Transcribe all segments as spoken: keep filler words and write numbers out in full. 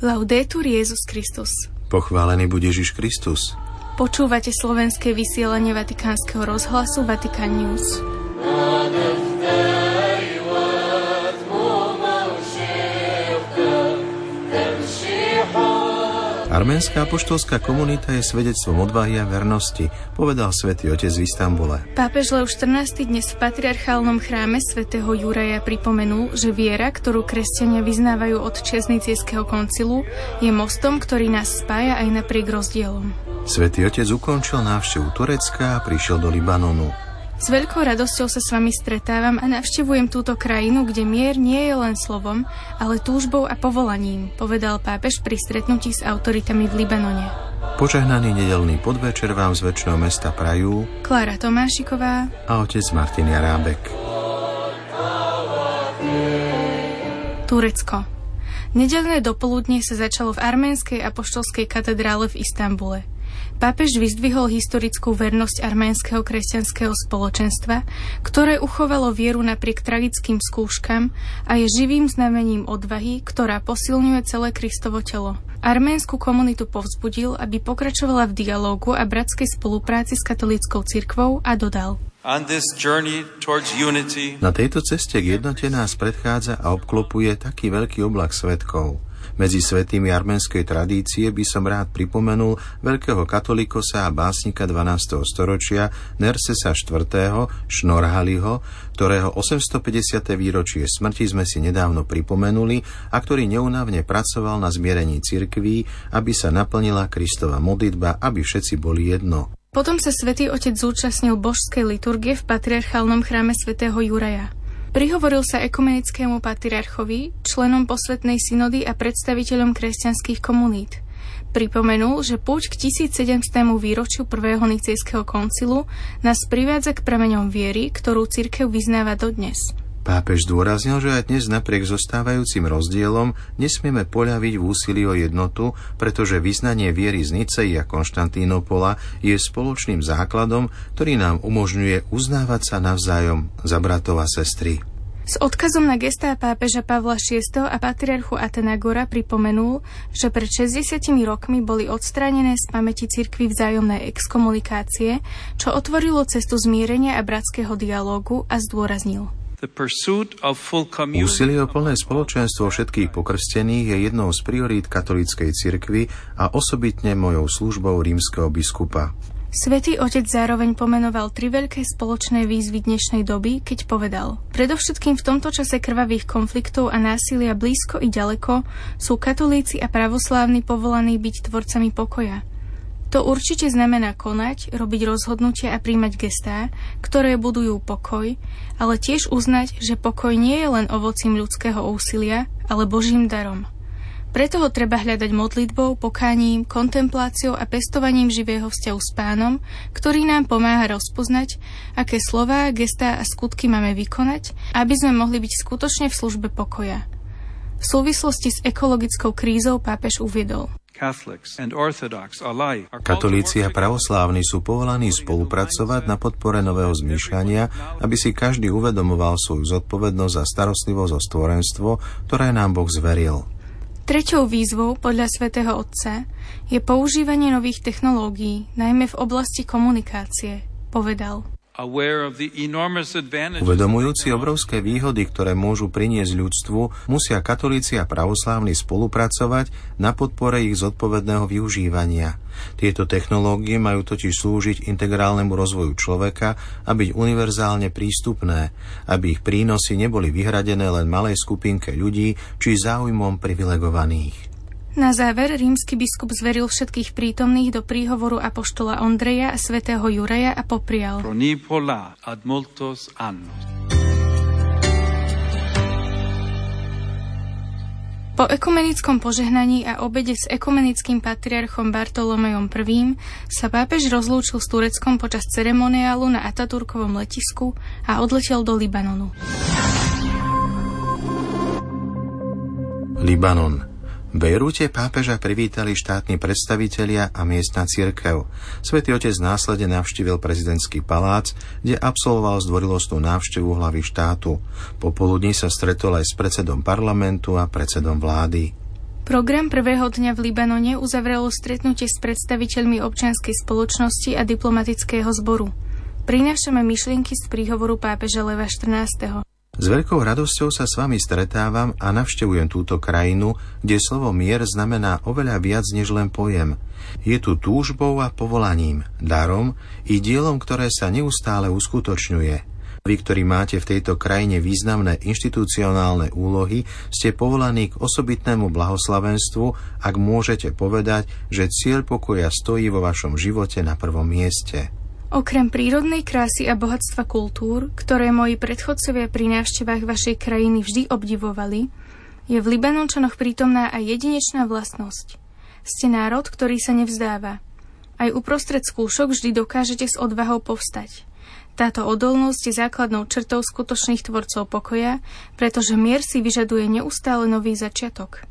Laudetur Jesus Christus. Pochválený buď Ježiš Kristus. Počúvate slovenské vysielanie Vatikánskeho rozhlasu Vatican News. Arménska apoštolská komunita je svedectvom odvahy a vernosti, povedal svätý Otec v Istanbule. Pápež Lev štrnásty dnes v patriarchálnom chráme svätého Juraja pripomenul, že viera, ktorú kresťania vyznávajú od čias Nicejského koncilu, je mostom, ktorý nás spája aj napriek rozdielom. Svätý Otec ukončil návštevu Turecka a prišiel do Libanonu. S veľkou radosťou sa s vami stretávam a navštevujem túto krajinu, kde mier nie je len slovom, ale túžbou a povolaním, povedal pápež pri stretnutí s autoritami v Libanone. Požehnaný nedeľný podvečer vám z väčšného mesta prajú Klára Tomášiková a otec Martin Jarábek. Turecko. Nedeľné dopoludnie sa začalo v arménskej apoštolskej katedrále v Istanbule. Pápež vyzdvihol historickú vernosť arménskeho kresťanského spoločenstva, ktoré uchovalo vieru napriek tragickým skúškam a je živým znamením odvahy, ktorá posilňuje celé Kristovo telo. Arménsku komunitu povzbudil, aby pokračovala v dialógu a bratskej spolupráci s katolíckou cirkvou a dodal: Na tejto ceste k jednote nás predchádza a obklopuje taký veľký oblak svedkov. Medzi svätými arménskej tradície by som rád pripomenul veľkého katolikosa a básnika dvanásteho storočia Nersesa štvrtého. Šnorhaliho, ktorého osemstopädesiate výročie smrti sme si nedávno pripomenuli a ktorý neúnavne pracoval na zmierení cirkví, aby sa naplnila Kristova modlitba, aby všetci boli jedno. Potom sa svätý Otec zúčastnil božskej liturgie v patriarchálnom chráme svätého Juraja. Prihovoril sa ekumenickému patriarchovi, členom posvätnej synody a predstaviteľom kresťanských komunít. Pripomenul, že púť k tisícsedemstému výročiu prvého Nicejského koncilu nás privádza k prameňom viery, ktorú cirkev vyznáva dodnes. Pápež zdôraznil, že aj dnes napriek zostávajúcim rozdielom nesmieme poľaviť v úsilí o jednotu, pretože vyznanie viery z Niceji a Konštantínopola je spoločným základom, ktorý nám umožňuje uznávať sa navzájom za bratov a sestry. S odkazom na gestá pápeža Pavla šiesteho. A patriarchu Atenagora pripomenul, že pred šesťdesiatimi rokmi boli odstránené z pamäti cirkvi vzájomné exkomunikácie, čo otvorilo cestu zmierenia a bratského dialógu, a zdôraznil: Úsilie o plné spoločenstvo všetkých pokrstených je jednou z priorít katolíckej cirkvi a osobitne mojou službou rímskeho biskupa. Svätý Otec zároveň pomenoval tri veľké spoločné výzvy dnešnej doby, keď povedal: Predovšetkým v tomto čase krvavých konfliktov a násilia blízko i ďaleko sú katolíci a pravoslávni povolaní byť tvorcami pokoja. To určite znamená konať, robiť rozhodnutia a príjmať gestá, ktoré budujú pokoj, ale tiež uznať, že pokoj nie je len ovocím ľudského úsilia, ale Božím darom. Preto ho treba hľadať modlitbou, pokáním, kontempláciou a pestovaním živého vzťahu s Pánom, ktorý nám pomáha rozpoznať, aké slová, gestá a skutky máme vykonať, aby sme mohli byť skutočne v službe pokoja. V súvislosti s ekologickou krízou pápež uviedol: Katolíci a pravoslávni sú povolaní spolupracovať na podpore nového zmýšľania, aby si každý uvedomoval svoju zodpovednosť a starostlivosť o stvorenstvo, ktoré nám Boh zveril. Treťou výzvou podľa svätého Otca je používanie nových technológií, najmä v oblasti komunikácie, povedal. Uvedomujúci obrovské výhody, ktoré môžu priniesť ľudstvu, musia katolíci a pravoslávni spolupracovať na podpore ich zodpovedného využívania. Tieto technológie majú totiž slúžiť integrálnemu rozvoju človeka a byť univerzálne prístupné, aby ich prínosy neboli vyhradené len malej skupinke ľudí či záujmom privilegovaných. Na záver rímsky biskup zveril všetkých prítomných do príhovoru apoštola Ondreja a svätého Juraja a poprial: Po ekumenickom požehnaní a obede s ekumenickým patriarchom Bartolomejom I. sa pápež rozlúčil s Tureckom počas ceremoniálu na Ataturkovom letisku a odletel do Libanonu. Libanon. V Bejrúte pápeža privítali štátni predstavitelia a miestna cirkev. Svätý Otec následne navštívil prezidentský palác, kde absolvoval zdvorilostnú návštevu hlavy štátu. Popoludní sa stretol aj s predsedom parlamentu a predsedom vlády. Program prvého dňa v Libanone uzavrelo stretnutie s predstaviteľmi občianskej spoločnosti a diplomatického zboru. Prinášame myšlienky z príhovoru pápeža Leva štrnásteho. S veľkou radosťou sa s vami stretávam a navštevujem túto krajinu, kde slovo mier znamená oveľa viac než len pojem. Je tu túžbou a povolaním, darom i dielom, ktoré sa neustále uskutočňuje. Vy, ktorí máte v tejto krajine významné inštitucionálne úlohy, ste povolaní k osobitnému blahoslavenstvu, ak môžete povedať, že cieľ pokoja stojí vo vašom živote na prvom mieste. Okrem prírodnej krásy a bohatstva kultúr, ktoré moji predchodcovia pri návštevách vašej krajiny vždy obdivovali, je v Libanončanoch prítomná aj jedinečná vlastnosť. Ste národ, ktorý sa nevzdáva. Aj uprostred skúšok vždy dokážete s odvahou povstať. Táto odolnosť je základnou črtou skutočných tvorcov pokoja, pretože mier si vyžaduje neustále nový začiatok.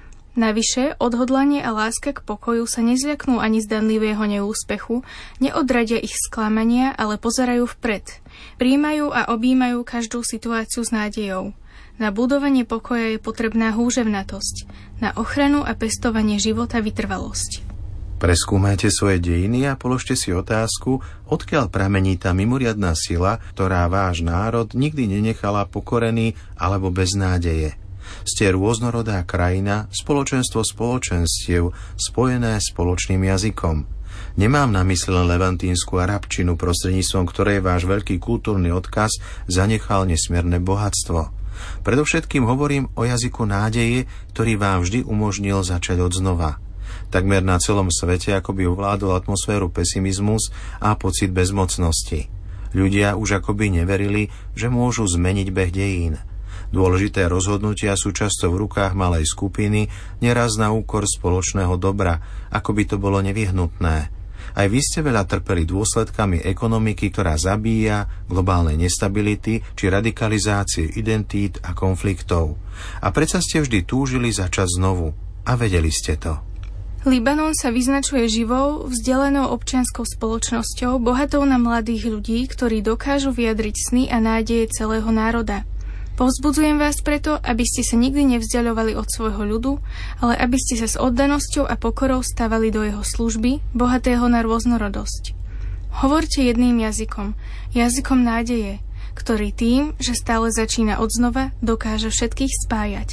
Navyše, odhodlanie a láska k pokoju sa nezľaknú ani zdanlivého neúspechu, neodradia ich sklamania, ale pozerajú vpred. Prijímajú a objímajú každú situáciu s nádejou. Na budovanie pokoja je potrebná húževnatosť, na ochranu a pestovanie života vytrvalosť. Preskúmajte svoje dejiny a položte si otázku, odkiaľ pramení tá mimoriadna sila, ktorá váš národ nikdy nenechala pokorený alebo bez nádeje. Ste rôznorodá krajina, spoločenstvo spoločenstiev, spojené spoločným jazykom. Nemám na mysli len levantínsku arabčinu, prostredníctvom ktorej váš veľký kultúrny odkaz zanechal nesmierne bohatstvo. Predovšetkým hovorím o jazyku nádeje, ktorý vám vždy umožnil začať odznova. Takmer na celom svete akoby ovládol atmosféru pesimizmus a pocit bezmocnosti. Ľudia už akoby neverili, že môžu zmeniť beh dejín. Dôležité rozhodnutia sú často v rukách malej skupiny, neraz na úkor spoločného dobra, ako by to bolo nevyhnutné. Aj vy ste veľa trpeli dôsledkami ekonomiky, ktorá zabíja, globálnej nestability či radikalizácie identít a konfliktov. A predsa ste vždy túžili začať znovu. A vedeli ste to. Libanon sa vyznačuje živou, vzdelanou občianskou spoločnosťou, bohatou na mladých ľudí, ktorí dokážu vyjadriť sny a nádeje celého národa. Povzbudzujem vás preto, aby ste sa nikdy nevzdiaľovali od svojho ľudu, ale aby ste sa s oddanosťou a pokorou stávali do jeho služby, bohatého na rôznorodosť. Hovorte jedným jazykom, jazykom nádeje, ktorý tým, že stále začína odznova, dokáže všetkých spájať.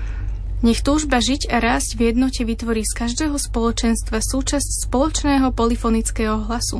Nech túžba žiť a rásť v jednote vytvorí z každého spoločenstva súčasť spoločného polyfonického hlasu.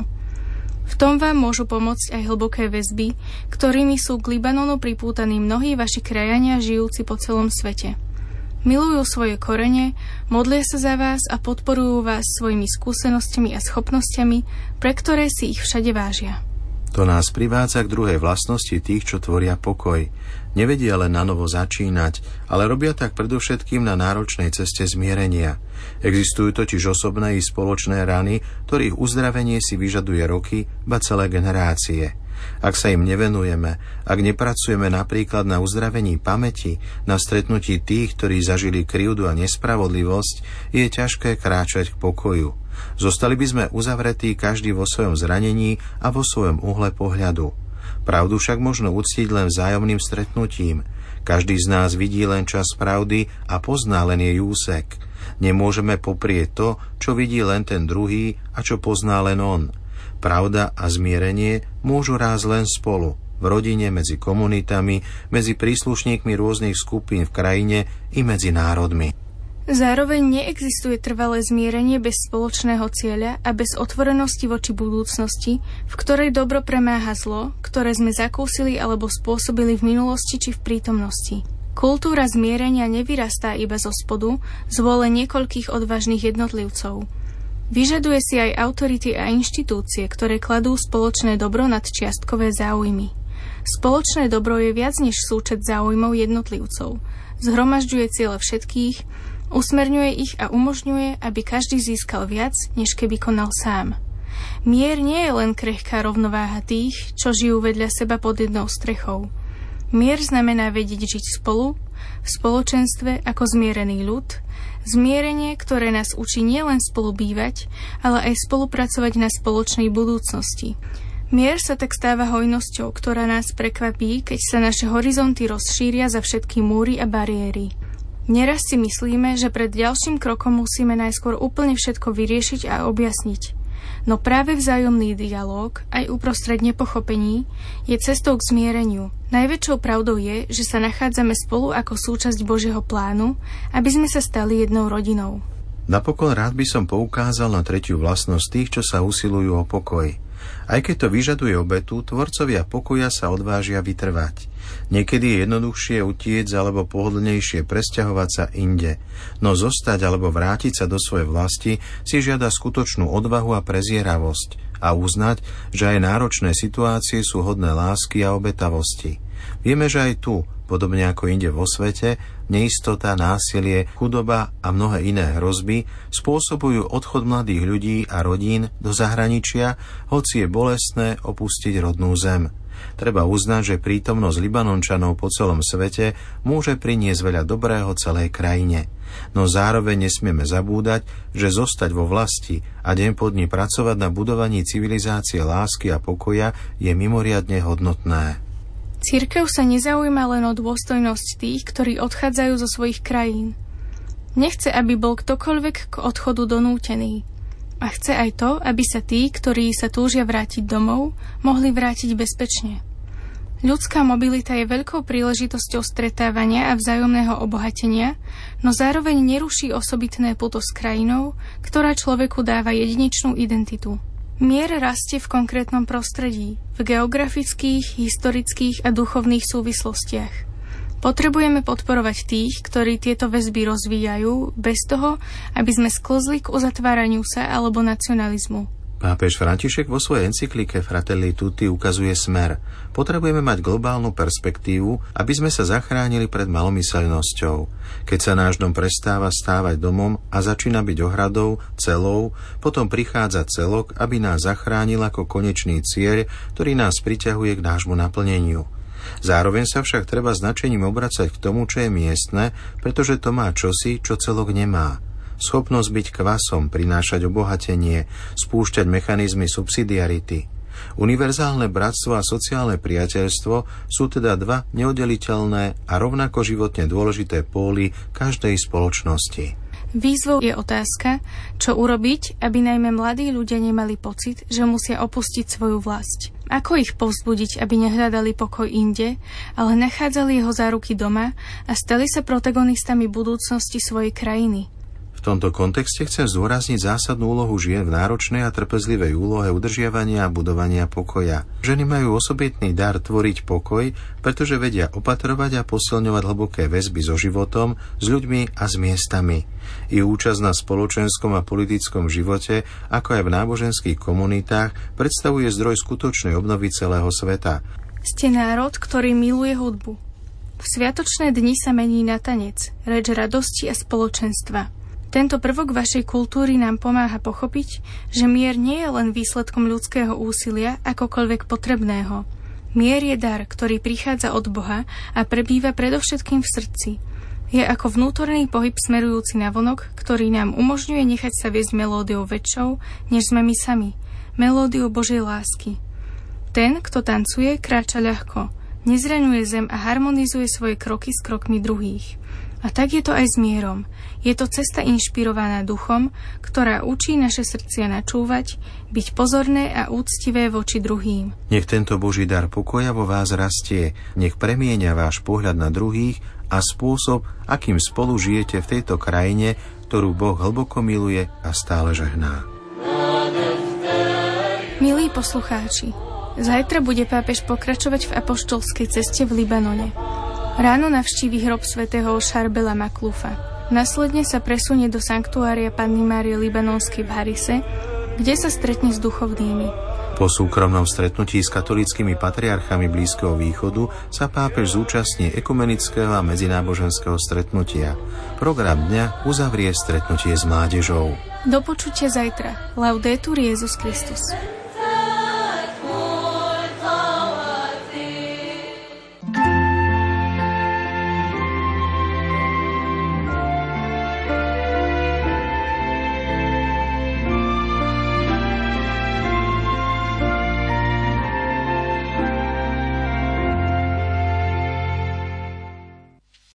V tom vám môžu pomôcť aj hlboké väzby, ktorými sú k Libanonu pripútaní mnohí vaši krajania žijúci po celom svete. Milujú svoje korene, modlia sa za vás a podporujú vás svojimi skúsenostiami a schopnosťami, pre ktoré si ich všade vážia. To nás privádza k druhej vlastnosti tých, čo tvoria pokoj. Nevedia len na novo začínať, ale robia tak predovšetkým na náročnej ceste zmierenia. Existujú totiž osobné i spoločné rany, ktorých uzdravenie si vyžaduje roky, ba celé generácie. Ak sa im nevenujeme, ak nepracujeme napríklad na uzdravení pamäti, na stretnutí tých, ktorí zažili krivdu a nespravodlivosť, je ťažké kráčať k pokoju. Zostali by sme uzavretí každý vo svojom zranení a vo svojom uhle pohľadu. Pravdu však možno uctiť len vzájomným stretnutím. Každý z nás vidí len čas pravdy a pozná len jej úsek. Nemôžeme poprieť to, čo vidí len ten druhý a čo pozná len on. Pravda a zmierenie môžu rásť len spolu, v rodine, medzi komunitami, medzi príslušníkmi rôznych skupín v krajine i medzi národmi. Zároveň neexistuje trvalé zmierenie bez spoločného cieľa a bez otvorenosti voči budúcnosti, v ktorej dobro premáha zlo, ktoré sme zakúsili alebo spôsobili v minulosti či v prítomnosti. Kultúra zmierenia nevyrastá iba zo spodu, z vôle niekoľkých odvážnych jednotlivcov. Vyžaduje si aj autority a inštitúcie, ktoré kladú spoločné dobro nad čiastkové záujmy. Spoločné dobro je viac než súčet záujmov jednotlivcov. Zhromažďuje ciele všetkých, usmerňuje ich a umožňuje, aby každý získal viac, než keby konal sám. Mier nie je len krehká rovnováha tých, čo žijú vedľa seba pod jednou strechou. Mier znamená vedieť žiť spolu, v spoločenstve ako zmierený ľud, zmierenie, ktoré nás učí nielen spolu bývať, ale aj spolupracovať na spoločnej budúcnosti. Mier sa tak stáva hojnosťou, ktorá nás prekvapí, keď sa naše horizonty rozšíria za všetky múry a bariéry. Neraz si myslíme, že pred ďalším krokom musíme najskôr úplne všetko vyriešiť a objasniť. No práve vzájomný dialóg, aj uprostred nepochopení, je cestou k zmiereniu. Najväčšou pravdou je, že sa nachádzame spolu ako súčasť Božieho plánu, aby sme sa stali jednou rodinou. Napokon rád by som poukázal na tretiu vlastnosť tých, čo sa usilujú o pokoj. Aj keď to vyžaduje obetu, tvorcovia pokoja sa odvážia vytrvať. Niekedy je jednoduchšie utiec alebo pohodlnejšie presťahovať sa inde, no zostať alebo vrátiť sa do svojej vlasti si žiada skutočnú odvahu a prezieravosť a uznať, že aj náročné situácie sú hodné lásky a obetavosti. Vieme, že aj tu, podobne ako inde vo svete, neistota, násilie, chudoba a mnohé iné hrozby spôsobujú odchod mladých ľudí a rodín do zahraničia, hoci je bolestné opustiť rodnú zem. Treba uznať, že prítomnosť Libanončanov po celom svete môže priniesť veľa dobrého celej krajine. No zároveň nesmieme zabúdať, že zostať vo vlasti a deň po dni pracovať na budovaní civilizácie lásky a pokoja je mimoriadne hodnotné. Cirkev sa nezaujíma len o dôstojnosť tých, ktorí odchádzajú zo svojich krajín. Nechce, aby bol ktokoľvek k odchodu donútený. A chce aj to, aby sa tí, ktorí sa túžia vrátiť domov, mohli vrátiť bezpečne. Ľudská mobilita je veľkou príležitosťou stretávania a vzájomného obohatenia, no zároveň neruší osobitné puto s krajinou, ktorá človeku dáva jedinečnú identitu. Mier rastie v konkrétnom prostredí, v geografických, historických a duchovných súvislostiach. Potrebujeme podporovať tých, ktorí tieto väzby rozvíjajú, bez toho, aby sme sklzli k uzatváraniu sa alebo nacionalizmu. Pápež František vo svojej encyklike Fratelli Tutti ukazuje smer. Potrebujeme mať globálnu perspektívu, aby sme sa zachránili pred malomyseľnosťou. Keď sa náš dom prestáva stávať domom a začína byť ohradou, celou, potom prichádza celok, aby nás zachránil ako konečný cieľ, ktorý nás priťahuje k nášmu naplneniu. Zároveň sa však treba značením obracať k tomu, čo je miestne, pretože to má čosi, čo celok nemá. Schopnosť byť kvasom, prinášať obohatenie, spúšťať mechanizmy subsidiarity. Univerzálne bratstvo a sociálne priateľstvo sú teda dva neoddeliteľné a rovnako životne dôležité póly každej spoločnosti. Výzvou je otázka, čo urobiť, aby najmä mladí ľudia nemali pocit, že musia opustiť svoju vlast. Ako ich povzbudiť, aby nehľadali pokoj inde, ale nachádzali jeho záruky doma a stali sa protagonistami budúcnosti svojej krajiny. V tomto kontexte chcem zdôrazniť zásadnú úlohu žien v náročnej a trpezlivej úlohe udržiavania a budovania pokoja. Ženy majú osobitný dar tvoriť pokoj, pretože vedia opatrovať a posilňovať hlboké väzby so životom, s ľuďmi a s miestami. Ich účasť na spoločenskom a politickom živote, ako aj v náboženských komunitách, predstavuje zdroj skutočnej obnovy celého sveta. Ste národ, ktorý miluje hudbu. V sviatočné dni sa mení na tanec, reč radosti a spoločenstva. Tento prvok vašej kultúry nám pomáha pochopiť, že mier nie je len výsledkom ľudského úsilia akokoľvek potrebného. Mier je dar, ktorý prichádza od Boha a prebýva predovšetkým v srdci. Je ako vnútorný pohyb smerujúci navonok, ktorý nám umožňuje nechať sa viesť melódiou väčšou, než sme my sami, melódiou Božej lásky. Ten, kto tancuje, kráča ľahko, nezraňuje zem a harmonizuje svoje kroky s krokmi druhých. A tak je to aj s mierom. Je to cesta inšpirovaná duchom, ktorá učí naše srdcia načúvať, byť pozorné a úctivé voči druhým. Nech tento Boží dar pokoja vo vás rastie, nech premieňa váš pohľad na druhých a spôsob, akým spolu žijete v tejto krajine, ktorú Boh hlboko miluje a stále žehná. Milí poslucháči, zajtra bude pápež pokračovať v apoštolskej ceste v Libanone. Ráno navštíví hrob svätého Šarbela Maklufa. Následne sa presunie do sanktuária Panny Márie Libanonskej v Harise, kde sa stretne s duchovnými. Po súkromnom stretnutí s katolíckymi patriarchami Blízkeho východu sa pápež zúčastní ekumenického a medzináboženského stretnutia. Program dňa uzavrie stretnutie s mládežou. Do počutia zajtra. Laudetur Jesus Christus.